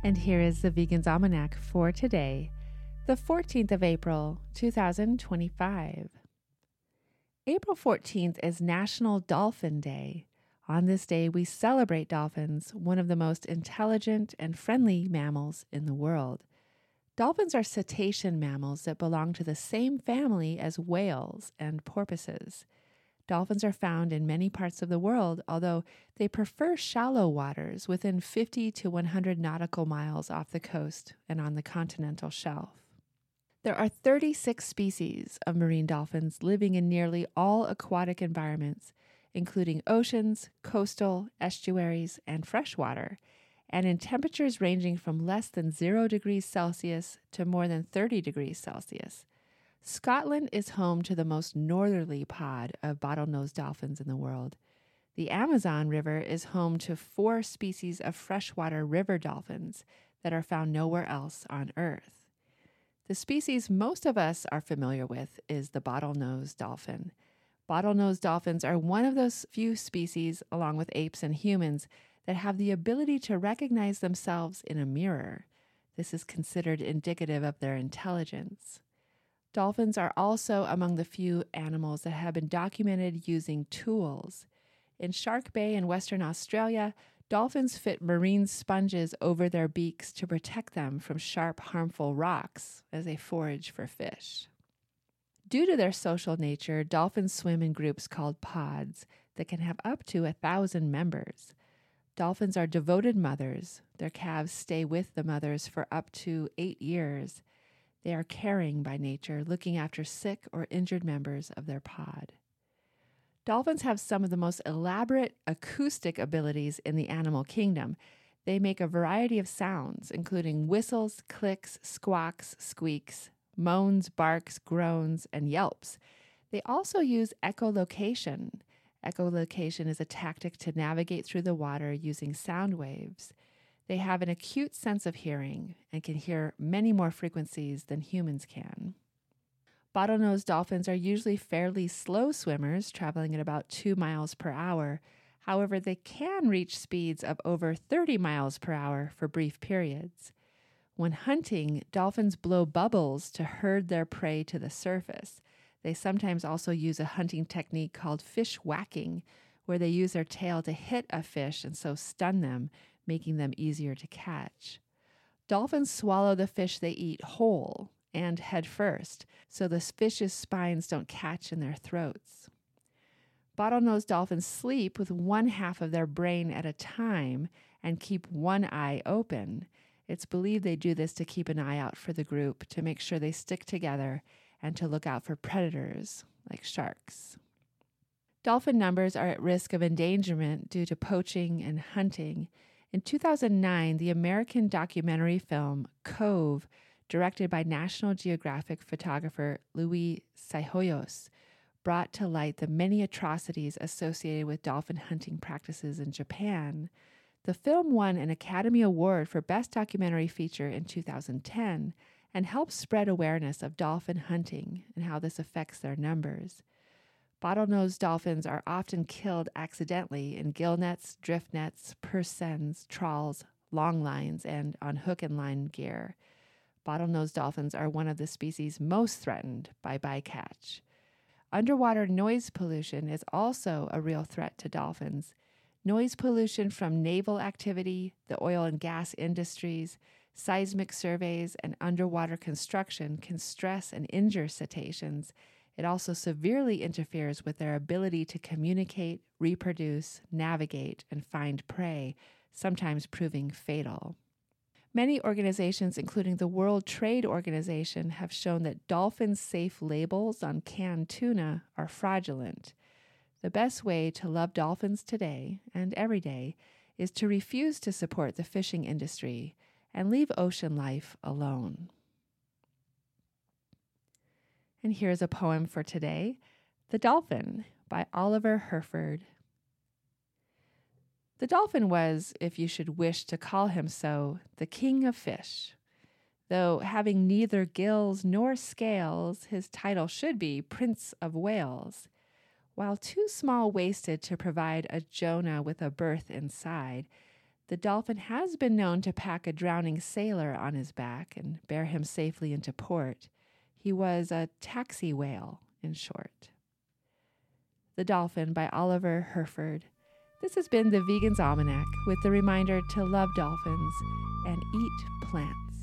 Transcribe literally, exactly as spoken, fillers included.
And here is the Vegan's Almanac for today, the fourteenth of April, two thousand twenty-five. April fourteenth is National Dolphin Day. On this day, we celebrate dolphins, one of the most intelligent and friendly mammals in the world. Dolphins are cetacean mammals that belong to the same family as whales and porpoises. Dolphins are found in many parts of the world, although they prefer shallow waters within fifty to one hundred nautical miles off the coast and on the continental shelf. There are thirty-six species of marine dolphins living in nearly all aquatic environments, including oceans, coastal, estuaries, and freshwater, and in temperatures ranging from less than zero degrees Celsius to more than thirty degrees Celsius. Scotland is home to the most northerly pod of bottlenose dolphins in the world. The Amazon River is home to four species of freshwater river dolphins that are found nowhere else on Earth. The species most of us are familiar with is the bottlenose dolphin. Bottlenose dolphins are one of those few species, along with apes and humans, that have the ability to recognize themselves in a mirror. This is considered indicative of their intelligence. Dolphins are also among the few animals that have been documented using tools. In Shark Bay in Western Australia, dolphins fit marine sponges over their beaks to protect them from sharp, harmful rocks as they forage for fish. Due to their social nature, dolphins swim in groups called pods that can have up to a thousand members. Dolphins are devoted mothers. Their calves stay with the mothers for up to eight years. They are caring by nature, looking after sick or injured members of their pod. Dolphins have some of the most elaborate acoustic abilities in the animal kingdom. They make a variety of sounds, including whistles, clicks, squawks, squeaks, moans, barks, groans, and yelps. They also use echolocation. Echolocation is a tactic to navigate through the water using sound waves. They have an acute sense of hearing and can hear many more frequencies than humans can. Bottlenose dolphins are usually fairly slow swimmers, traveling at about two miles per hour. However, they can reach speeds of over thirty miles per hour for brief periods. When hunting, dolphins blow bubbles to herd their prey to the surface. They sometimes also use a hunting technique called fish whacking, where they use their tail to hit a fish and so stun them, making them easier to catch. Dolphins swallow the fish they eat whole and head first, so the fish's spines don't catch in their throats. Bottlenose dolphins sleep with one half of their brain at a time and keep one eye open. It's believed they do this to keep an eye out for the group, to make sure they stick together, and to look out for predators like sharks. Dolphin numbers are at risk of endangerment due to poaching and hunting. In two thousand nine, the American documentary film Cove, directed by National Geographic photographer Luis Cihojos, brought to light the many atrocities associated with dolphin hunting practices in Japan. The film won an Academy Award for Best Documentary Feature in two thousand ten and helped spread awareness of dolphin hunting and how this affects their numbers. Bottlenose dolphins are often killed accidentally in gill nets, drift nets, purse seines, trawls, long lines, and on hook and line gear. Bottlenose dolphins are one of the species most threatened by bycatch. Underwater noise pollution is also a real threat to dolphins. Noise pollution from naval activity, the oil and gas industries, seismic surveys, and underwater construction can stress and injure cetaceans. It also severely interferes with their ability to communicate, reproduce, navigate, and find prey, sometimes proving fatal. Many organizations, including the World Trade Organization, have shown that dolphin-safe labels on canned tuna are fraudulent. The best way to love dolphins today and every day is to refuse to support the fishing industry and leave ocean life alone. And here's a poem for today, The Dolphin by Oliver Herford. The dolphin was, if you should wish to call him so, the king of fish. Though having neither gills nor scales, his title should be Prince of Whales. While too small-waisted to provide a Jonah with a berth inside, The dolphin has been known to pack a drowning sailor on his back and bear him safely into port. He was a taxi whale, in short. The Dolphin by Oliver Herford. This has been the Vegan's Almanac with the reminder to love dolphins and eat plants.